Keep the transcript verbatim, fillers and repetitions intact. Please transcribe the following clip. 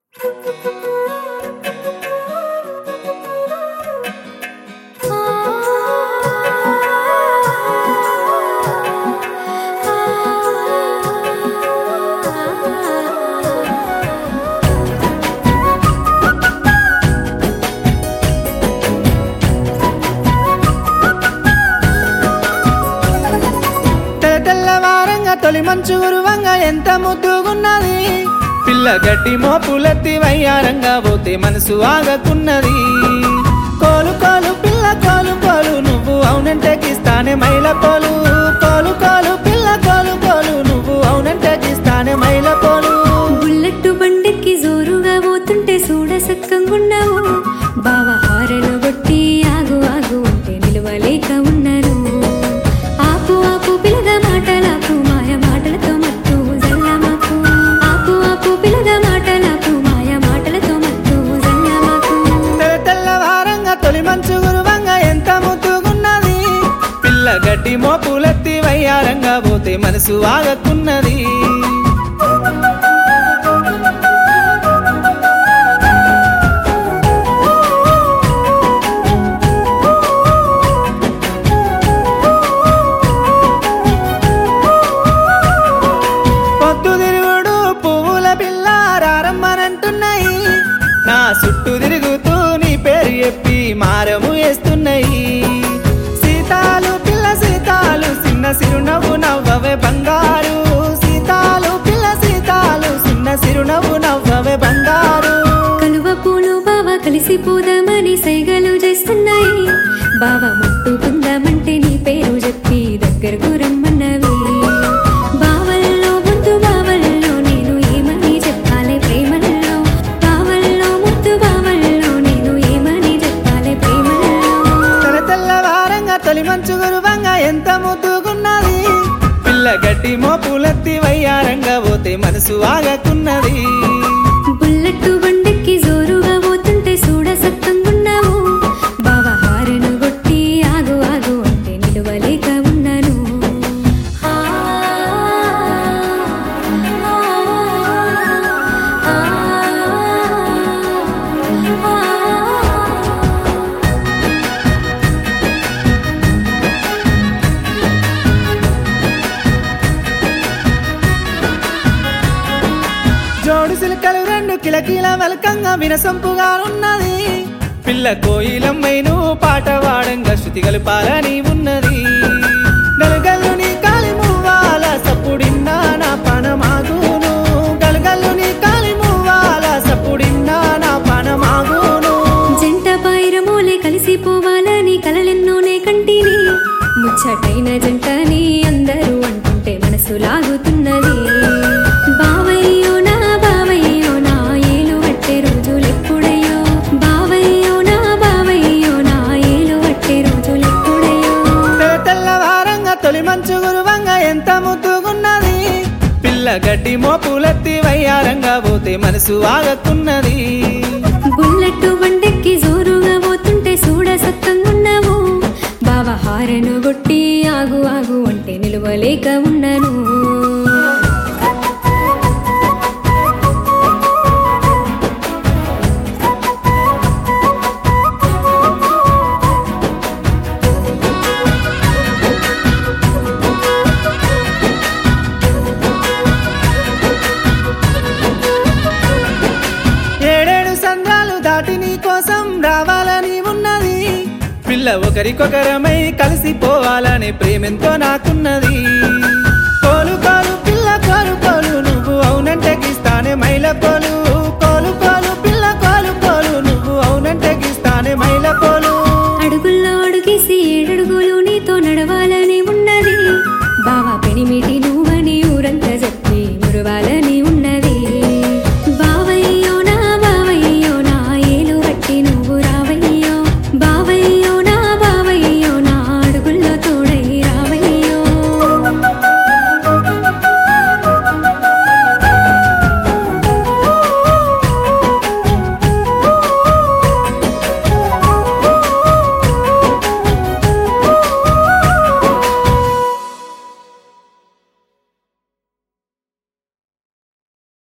తెల్లవారంగా తొలి మంచు గురువంగా ఎంత ముద్దుగున్నది పిల్ల గడ్డి మోపులెత్తి వయ్యారంగా పోతే మనసు ఆగకున్నది కోలు కోలు పిల్ల కోలు కోలు నువ్వు అవునంటే కిస్తానే మైల పోలు కోలు కోలు పిల్ల కోలు కోలు నువ్వు అవునంటే కిస్తానే మైల పోలు బుల్లెట్టు బండెక్కి జోరుగా పోతుంటే చూడ సక్కంగున్నావు బావ హారను కొట్టి ఆగు ఆగు అంటే నిలవలేక ఉన్నారు ఆపు ఆపు పిల్లగా మాటలాపు మాయ మాటలతో మత్తు జల్లమాకు ఆపు ఆపు పిల్లగా మాటలాపు మాయ మాటలతో మత్తు జల్లమాకు తెల్ల తెల్లవారంగా తొలి మంచు గురువంగా ఎంత ముద్దుగున్నది పిల్ల గడ్డి మోపులెత్తి వయ్యారంగా పోతే మనసు ఆగకున్నది నా చుట్టూ తిరుగుతూ నీ పేరు చెప్పి మారము వేస్తున్నాయి సీతాలు పిల్ల సీతాలు చిన్న సిరునవ్వు నవ్వవే బంగారు సీతాలు పిల్ల సీతాలు చిన్న సిరునవ్వు నవ్వవే బంగారు కలువ పూలు బావ కలిసిపోదామని సైగలు చేస్తున్నాయి బావ ముట్టుకుందామంటే నీ పేరు చెప్పి దగ్గరకు రమ్మన్నవి బావల్లో ముద్దు బావల్లో నేను ఏమని చెప్పాలి ప్రేమల్లో బావల్లో ముద్దు బావల్లో నేను ఏమని చెప్పాలి ప్రేమల్లో తెల్ల తెల్లవారంగా తొలి మంచు గురువంగా ఎంత ముద్దుగున్నది పిల్ల గడ్డి మోపులెత్తి వయ్యారంగా పోతే మనసు ఆగకున్నది బుల్లెట్టు బండెక్కి జోరుగా పోతుంటే చూడ సక్కంగున్నావు బావ హారను కొట్టి ఆగు ఆగు అంటే నిలవలేక ఉన్నాను ఆ, ఆ, ఆ, ఆ, ఆ. జోడు సిలకలు రెండు కిలకిల వెలకంగా వినసొంపుగా ఉన్నది పిల్ల కోయిలమ్మైను పాట వాడంగా శృతి కలుపాలని ఉన్నది గలగల్లు నీ కాలి మువ్వాల సప్పుడిన్నా నా పనమాగును గలగల్లు నీ కాలి మువ్వాల సప్పుడిన్నా నా పనమాగును జంట పైరమూలే కలిసిపోవాలని కలలెన్నోనే కంటిని ముచ్చటైన జంటని అందరూ అంటుంటే మనసు లాగుతున్నది బావయ్యో నా బావయ్యో నా ఏలు పట్టే రోజులెప్పుడయ్యో బావయ్యో నా బావయ్యో నా ఏలు పట్టే రోజులెప్పుడయ్యో తెల్ల తెల్లవారంగా తొలి మంచు గురువంగా ఎంత ముద్దుగున్నది పిల్ల గడ్డి మోపులెత్తి వయ్యారంగా పోతే మనసు ఆగకున్నది బుల్లెట్టు బండెక్కి జోరుగా పోతుంటే చూడ సక్కంగున్నావు బావ హారను కొట్టి ఆగు ఆగు అంటే నిలవలేక ఉన్నాను ఏడేడు సంద్రాలు దాటి నీ కోసం రావాలని ఉన్నది పిల్ల ఒకరికొకరమై కలిసిపోవాలనే ప్రేమెంతో నాకున్నది